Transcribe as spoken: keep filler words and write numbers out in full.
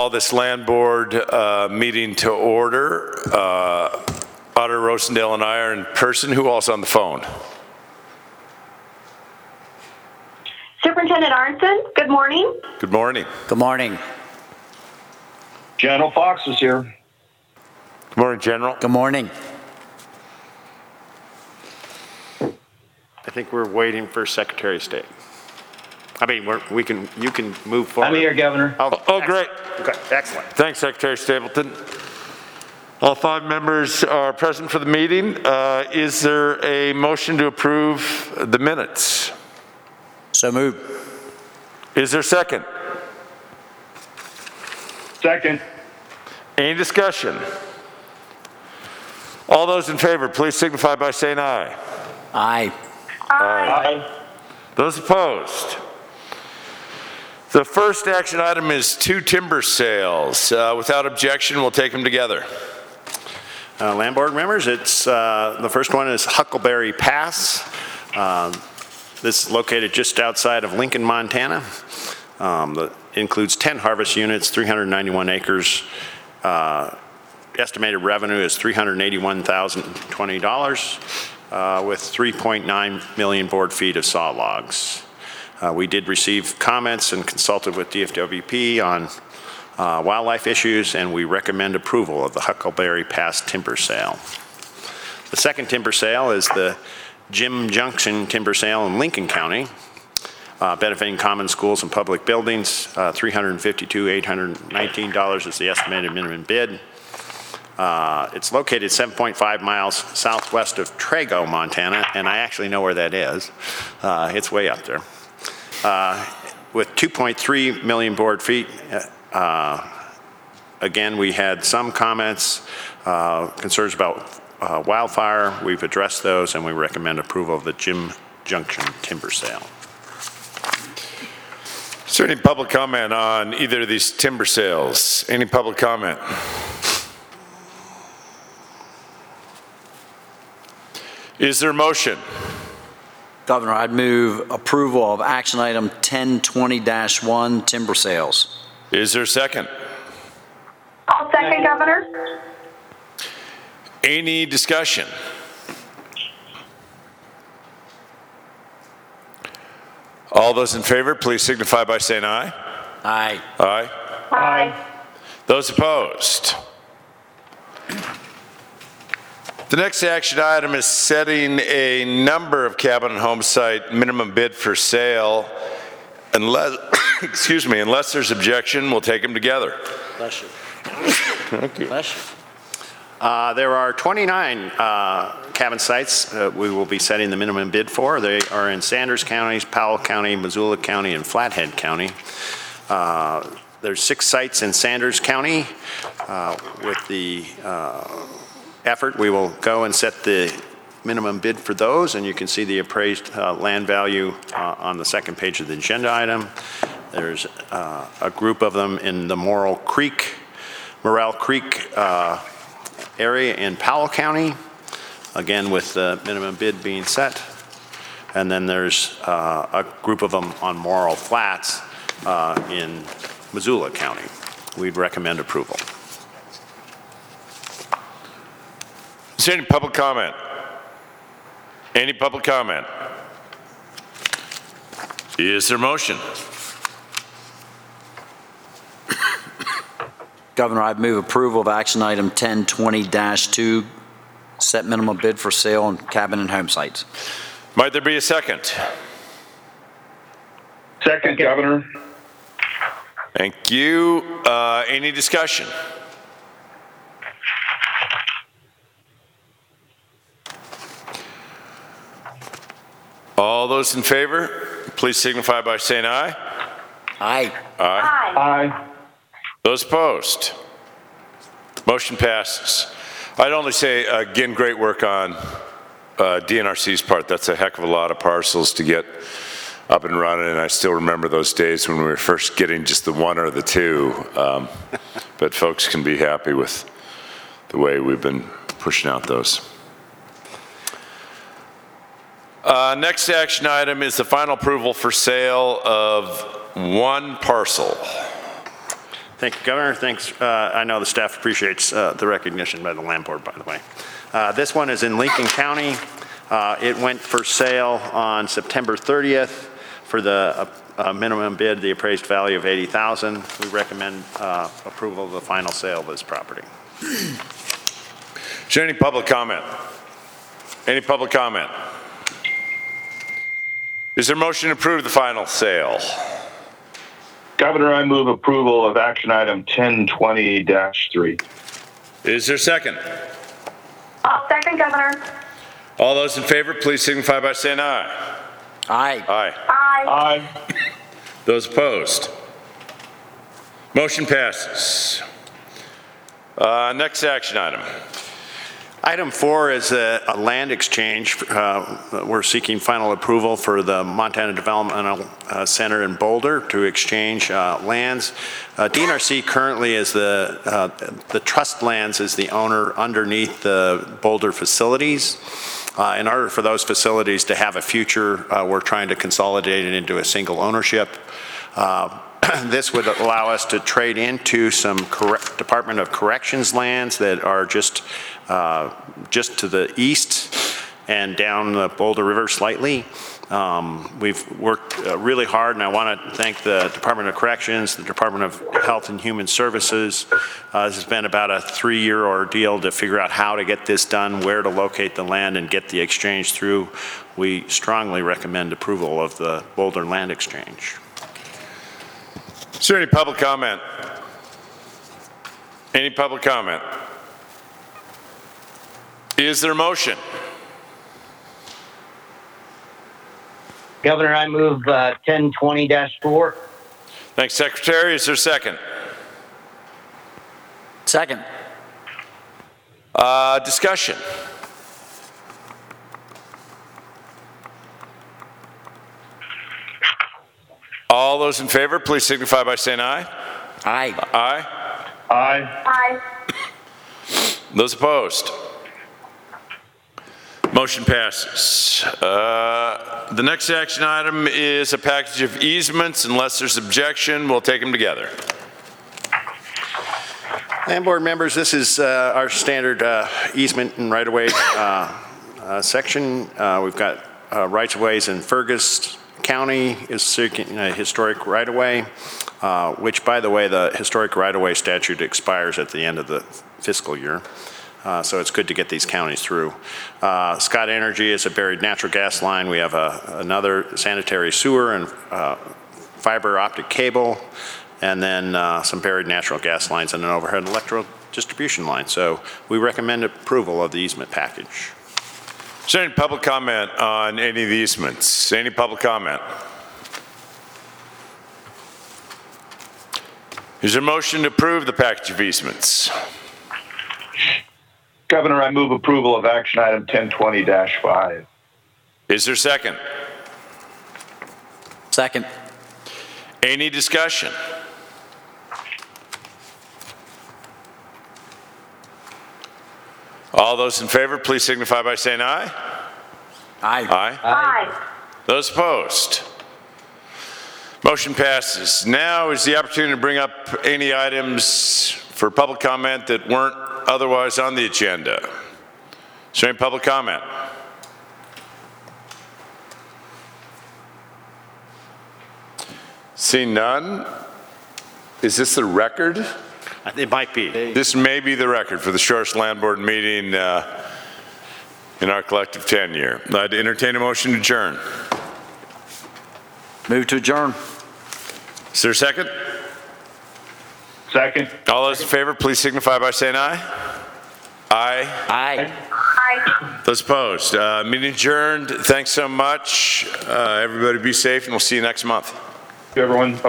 call this land board uh, meeting to order. Uh, Auditor Rosendale and I are in person. Who else on the phone? Superintendent Arnson, good morning. Good morning. Good morning. General Fox is here. Good morning, General. Good morning. I think we're waiting for Secretary of State. I mean, we're, we can, you can move forward. I'm here, Governor. Oh, Oh, great. Okay, excellent. Thanks, Secretary Stapleton. All five members are present for the meeting. Uh, is there a motion to approve the minutes? So moved. Is there a second? Second. Any discussion? All those in favor, please signify by saying aye. Aye. Aye. Those opposed? The first action item is two timber sales. Uh, without objection, we'll take them together. Uh, land board members, it's, uh, the first one is Huckleberry Pass. Uh, this is located just outside of Lincoln, Montana. Um, the, includes ten harvest units, three hundred ninety-one acres. Uh, estimated revenue is three hundred eighty-one thousand twenty dollars uh, with three point nine million board feet of saw logs. Uh, we did receive comments and consulted with D F W P on uh, wildlife issues, and we recommend approval of the Huckleberry Pass timber sale. The second timber sale is the Jim Junction timber sale in Lincoln County, uh, benefiting common schools and public buildings. uh, three hundred fifty-two thousand eight hundred nineteen dollars is the estimated minimum bid. Uh, it's located seven point five miles southwest of Trago, Montana, and I actually know where that is. Uh, it's way up there. Uh, with two point three million board feet. Uh, again, we had some comments, uh, concerns about uh, wildfire. We've addressed those, and we recommend approval of the Jim Junction timber sale. Is there any public comment on either of these timber sales? Any public comment? Is there a motion? Governor, I'd move approval of action item ten twenty dash one, timber sales. Is there a second? I'll second, Governor. Any discussion? All those in favor, please signify by saying aye. Aye. Aye. Aye. Those opposed? The next action item is setting a number of cabin and home site minimum bid for sale. Unless, excuse me, unless there's objection, we'll take them together. Bless you. Thank you. Bless you. Uh, there are twenty-nine uh, cabin sites uh, we will be setting the minimum bid for. They are in Sanders County, Powell County, Missoula County, and Flathead County. Uh, there's six sites in Sanders County. Uh, with the uh, effort, we will go and set the minimum bid for those, and you can see the appraised uh, land value uh, on the second page of the agenda item. There's uh, a group of them in the Morrell Creek, Morrell Creek uh, area in Powell County, again with the minimum bid being set. And then there's uh, a group of them on Morrell Flats uh, in Missoula County. We'd recommend approval. Is there any public comment? Any public comment? Is there a motion? Governor, I'd move approval of action item ten twenty dash two, set minimum bid for sale on cabin and home sites. Might there be a second? Second, Governor. Thank you. Uh, any discussion? All those in favor, please signify by saying aye. Aye. Aye. Aye. Those opposed? Motion passes. I'd only say, again, great work on uh, D N R C's part. That's a heck of a lot of parcels to get up and running, and I still remember those days when we were first getting just the one or the two. Um, but folks can be happy with the way we've been pushing out those. Uh, next action item is the final approval for sale of one parcel. Thank you, Governor. Thanks. Uh, I know the staff appreciates uh, the recognition by the land board, by the way. Uh, This one is in Lincoln County. Uh, It went for sale on September thirtieth for the uh, uh, minimum bid, the appraised value of eighty thousand dollars. We recommend uh, approval of the final sale of this property. Is there any public comment? Any public comment? Is there a motion to approve the final sale? Governor, I move approval of action item ten twenty dash three. Is there a second? I'll second, Governor. All those in favor, please signify by saying aye. Aye. Aye. Aye. Aye. Those opposed? Motion passes. Uh, Next action item. Item four is a, a land exchange. Uh, we're seeking final approval for the Montana Developmental uh, Center in Boulder to exchange uh, lands. Uh, D N R C currently is the uh, the trust lands is the owner underneath the Boulder facilities. Uh, in order for those facilities to have a future, uh, we're trying to consolidate it into a single ownership. Uh, This would allow us to trade into some correct Department of Corrections lands that are just uh, just to the east and down the Boulder River slightly. Um, we've worked uh, really hard, and I want to thank the Department of Corrections, the Department of Health and Human Services. Uh, this has been about a three-year ordeal to figure out how to get this done, where to locate the land, and get the exchange through. We strongly recommend approval of the Boulder Land Exchange. Is there any public comment? Any public comment? Is there a motion? Governor, I move uh, ten twenty dash four. Thanks, Secretary. Is there a second? Second. Uh, Discussion. All those in favor, please signify by saying aye. Aye. Aye. Aye. Aye. Those opposed? Motion passes. Uh, The next action item is a package of easements. Unless there's objection, we'll take them together. And board members, this is uh, our standard uh, easement and right-of-way uh, uh, section. Uh, We've got uh, rights-of-ways in Fergus County is seeking a historic right-of-way, uh, which, by the way, the historic right-of-way statute expires at the end of the fiscal year. Uh, so it's good to get these counties through. Uh, Scott Energy is a buried natural gas line. We have a, another sanitary sewer and uh, fiber optic cable, and then uh, some buried natural gas lines and an overhead electrical distribution line. So we recommend approval of the easement package. Is there any public comment on any of the easements? Any public comment? Is there a motion to approve the package of easements? Governor, I move approval of action item ten twenty dash five. Is there a second? Second. Any discussion? All those in favor, please signify by saying aye. Aye. Aye. Aye. Those opposed? Motion passes. Now is the opportunity to bring up any items for public comment that weren't otherwise on the agenda. Is there any public comment? Seeing none, is this the record? It might be. This may be the record for the shortest land board meeting uh, in our collective tenure. I'd entertain a motion to adjourn. Move to adjourn. Is there a second? Second. All those in favor, please signify by saying aye. Aye. Aye. Aye. Those opposed? Uh, Meeting adjourned. Thanks so much. Uh, Everybody be safe, and we'll see you next month. Everyone.